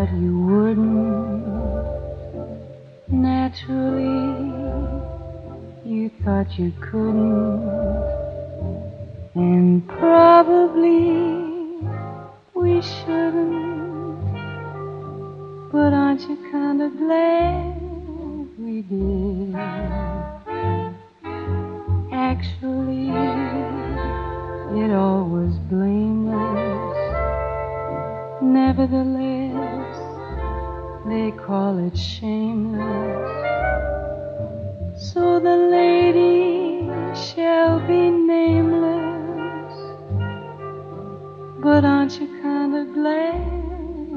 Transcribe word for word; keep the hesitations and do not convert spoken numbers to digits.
thought you wouldn't. Naturally, you thought you couldn't. And probably we shouldn't. But aren't you kind of glad we did? Actually, it all was blameless. Nevertheless, they call it shameless. So the lady shall be nameless. But aren't you kind of glad